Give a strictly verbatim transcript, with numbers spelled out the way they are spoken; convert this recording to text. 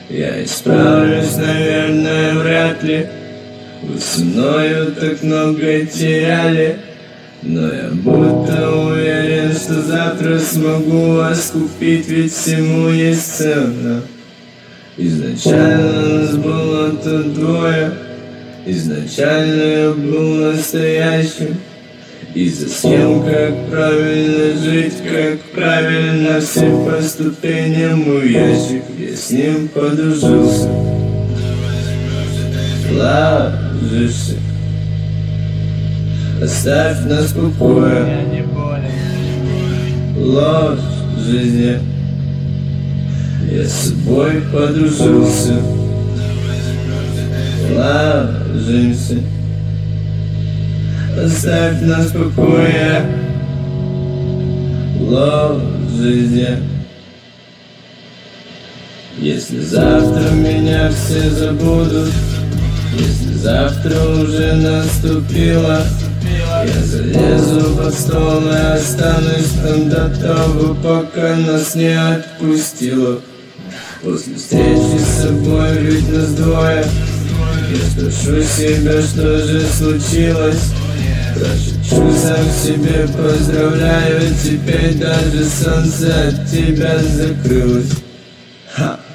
Я исправлюсь, наверное, вряд ли. Вы со мною так много теряли, но я будто уверен, что завтра смогу вас купить, ведь всему есть цена. Изначально нас было тут двое, изначально я был настоящим. И за схем, как правильно жить, как правильно все по ступеням мой ящик, я с ним подружился. Ложишься, оставь нас в покое. Ложь в жизни, я с собой подружился. Ложимся, оставь нас в покое. Ложь в жизни. Если завтра меня все забудут, если завтра уже наступило, я залезу под стол и останусь там до того, пока нас не отпустило. После встречи с собой, ведь нас двое, я спрошу себя, что же случилось. Прошепчу сам себе, поздравляю, теперь даже солнце от тебя закрылось. Ха!